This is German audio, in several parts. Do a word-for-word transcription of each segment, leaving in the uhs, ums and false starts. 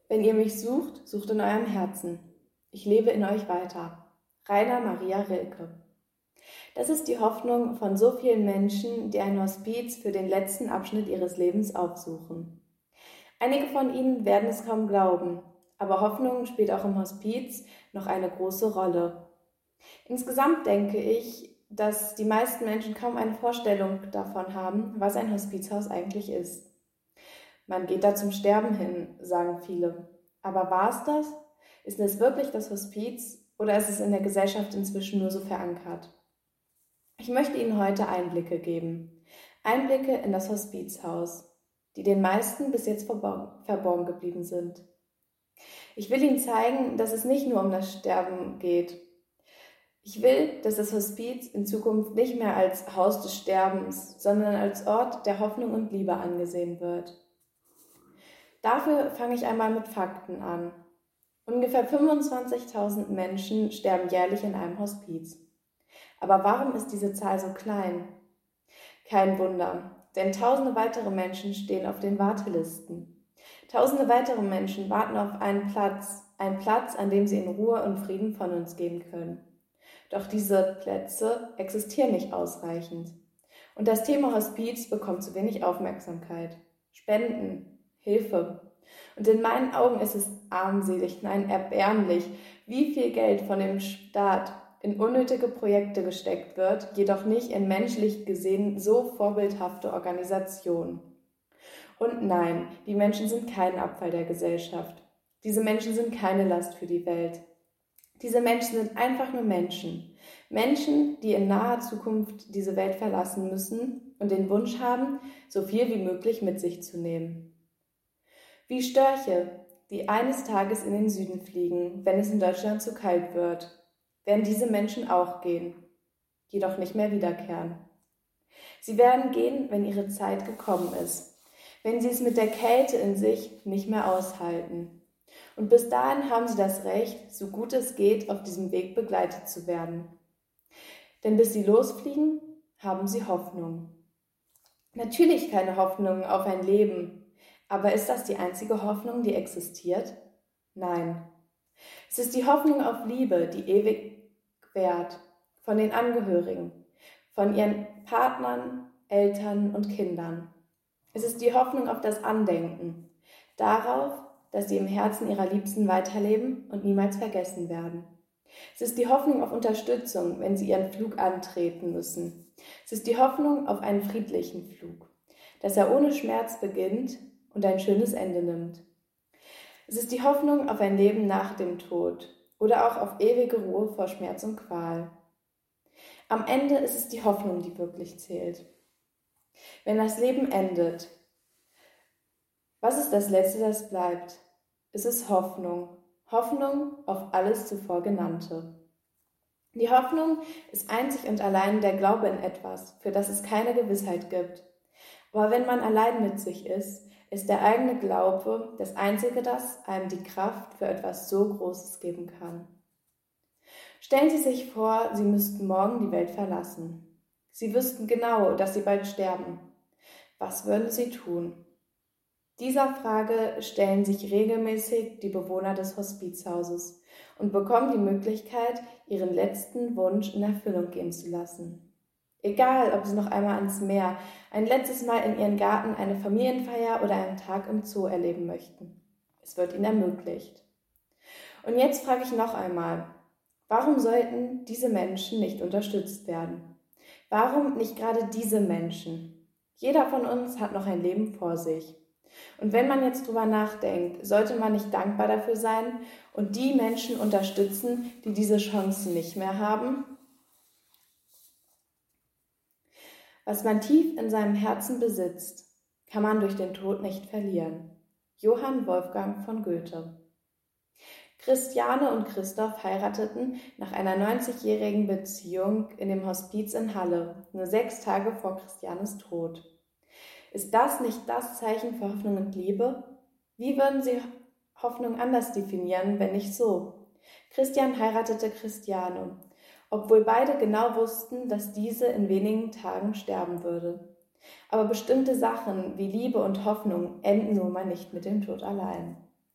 Wenn ihr mich sucht, sucht in eurem Herzen. Ich lebe in euch weiter. Rainer Maria Rilke. Das ist die Hoffnung von so vielen Menschen, die ein Hospiz für den letzten Abschnitt ihres Lebens aufsuchen. Einige von ihnen werden es kaum glauben, aber Hoffnung spielt auch im Hospiz noch eine große Rolle. Insgesamt denke ich, dass die meisten Menschen kaum eine Vorstellung davon haben, was ein Hospizhaus eigentlich ist. Man geht da zum Sterben hin, sagen viele. Aber war es das? Ist es wirklich das Hospiz oder ist es in der Gesellschaft inzwischen nur so verankert? Ich möchte Ihnen heute Einblicke geben. Einblicke in das Hospizhaus, die den meisten bis jetzt verborgen geblieben sind. Ich will Ihnen zeigen, dass es nicht nur um das Sterben geht. Ich will, dass das Hospiz in Zukunft nicht mehr als Haus des Sterbens, sondern als Ort der Hoffnung und Liebe angesehen wird. Dafür fange ich einmal mit Fakten an. Ungefähr fünfundzwanzigtausend Menschen sterben jährlich in einem Hospiz. Aber warum ist diese Zahl so klein? Kein Wunder, denn tausende weitere Menschen stehen auf den Wartelisten. Tausende weitere Menschen warten auf einen Platz, einen Platz, an dem sie in Ruhe und Frieden von uns gehen können. Doch diese Plätze existieren nicht ausreichend. Und das Thema Hospiz bekommt zu wenig Aufmerksamkeit. Spenden, Hilfe. Und in meinen Augen ist es armselig, nein, erbärmlich, wie viel Geld von dem Staat in unnötige Projekte gesteckt wird, jedoch nicht in menschlich gesehen so vorbildhafte Organisationen. Und nein, die Menschen sind kein Abfall der Gesellschaft. Diese Menschen sind keine Last für die Welt. Diese Menschen sind einfach nur Menschen. Menschen, die in naher Zukunft diese Welt verlassen müssen und den Wunsch haben, so viel wie möglich mit sich zu nehmen. Wie Störche, die eines Tages in den Süden fliegen, wenn es in Deutschland zu kalt wird, werden diese Menschen auch gehen, jedoch nicht mehr wiederkehren. Sie werden gehen, wenn ihre Zeit gekommen ist, wenn sie es mit der Kälte in sich nicht mehr aushalten. Und bis dahin haben sie das Recht, so gut es geht, auf diesem Weg begleitet zu werden. Denn bis sie losfliegen, haben sie Hoffnung. Natürlich keine Hoffnung auf ein Leben, aber ist das die einzige Hoffnung, die existiert? Nein. Es ist die Hoffnung auf Liebe, die ewig währt, von den Angehörigen, von ihren Partnern, Eltern und Kindern. Es ist die Hoffnung auf das Andenken, darauf, dass sie im Herzen ihrer Liebsten weiterleben und niemals vergessen werden. Es ist die Hoffnung auf Unterstützung, wenn sie ihren Flug antreten müssen. Es ist die Hoffnung auf einen friedlichen Flug, dass er ohne Schmerz beginnt und ein schönes Ende nimmt. Es ist die Hoffnung auf ein Leben nach dem Tod oder auch auf ewige Ruhe vor Schmerz und Qual. Am Ende ist es die Hoffnung, die wirklich zählt. Wenn das Leben endet, was ist das Letzte, das bleibt? Es ist Hoffnung. Hoffnung auf alles zuvor Genannte. Die Hoffnung ist einzig und allein der Glaube in etwas, für das es keine Gewissheit gibt. Aber wenn man allein mit sich ist, ist der eigene Glaube das Einzige, das einem die Kraft für etwas so Großes geben kann. Stellen Sie sich vor, Sie müssten morgen die Welt verlassen. Sie wüssten genau, dass Sie bald sterben. Was würden Sie tun? Dieser Frage stellen sich regelmäßig die Bewohner des Hospizhauses und bekommen die Möglichkeit, ihren letzten Wunsch in Erfüllung gehen zu lassen. Egal, ob sie noch einmal ans Meer, ein letztes Mal in ihren Garten eine Familienfeier oder einen Tag im Zoo erleben möchten. Es wird ihnen ermöglicht. Und jetzt frage ich noch einmal, warum sollten diese Menschen nicht unterstützt werden? Warum nicht gerade diese Menschen? Jeder von uns hat noch ein Leben vor sich. Und wenn man jetzt drüber nachdenkt, sollte man nicht dankbar dafür sein und die Menschen unterstützen, die diese Chancen nicht mehr haben? Was man tief in seinem Herzen besitzt, kann man durch den Tod nicht verlieren. Johann Wolfgang von Goethe. Christiane und Christoph heirateten nach einer neunzigjährigen Beziehung in dem Hospiz in Halle, nur sechs Tage vor Christianes Tod. Ist das nicht das Zeichen für Hoffnung und Liebe? Wie würden Sie Hoffnung anders definieren, wenn nicht so? Christian heiratete Christiane, obwohl beide genau wussten, dass diese in wenigen Tagen sterben würde. Aber bestimmte Sachen wie Liebe und Hoffnung enden nun mal nicht mit dem Tod allein.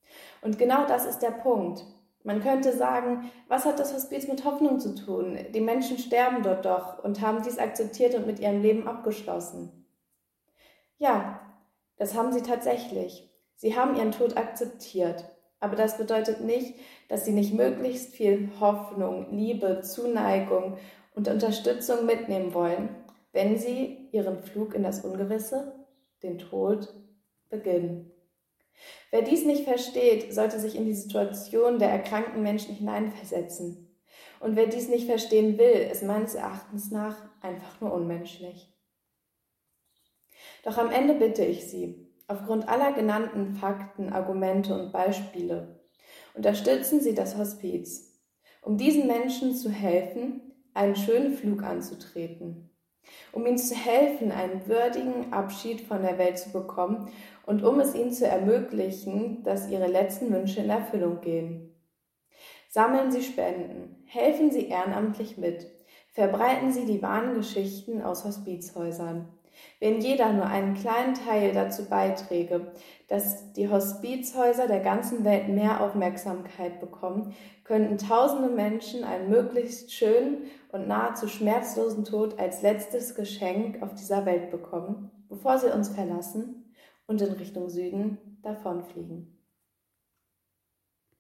Und genau das ist der Punkt. Man könnte sagen, was hat das Hospiz mit Hoffnung zu tun? Die Menschen sterben dort doch und haben dies akzeptiert und mit ihrem Leben abgeschlossen. Ja, das haben sie tatsächlich. Sie haben ihren Tod akzeptiert. Aber das bedeutet nicht, dass sie nicht möglichst viel Hoffnung, Liebe, Zuneigung und Unterstützung mitnehmen wollen, wenn sie ihren Flug in das Ungewisse, den Tod, beginnen. Wer dies nicht versteht, sollte sich in die Situation der erkrankten Menschen hineinversetzen. Und wer dies nicht verstehen will, ist meines Erachtens nach einfach nur unmenschlich. Doch am Ende bitte ich Sie, aufgrund aller genannten Fakten, Argumente und Beispiele, unterstützen Sie das Hospiz, um diesen Menschen zu helfen, einen schönen Flug anzutreten, um ihnen zu helfen, einen würdigen Abschied von der Welt zu bekommen und um es ihnen zu ermöglichen, dass ihre letzten Wünsche in Erfüllung gehen. Sammeln Sie Spenden, helfen Sie ehrenamtlich mit, verbreiten Sie die wahren Geschichten aus Hospizhäusern. Wenn jeder nur einen kleinen Teil dazu beiträge, dass die Hospizhäuser der ganzen Welt mehr Aufmerksamkeit bekommen, könnten tausende Menschen einen möglichst schönen und nahezu schmerzlosen Tod als letztes Geschenk auf dieser Welt bekommen, bevor sie uns verlassen und in Richtung Süden davonfliegen.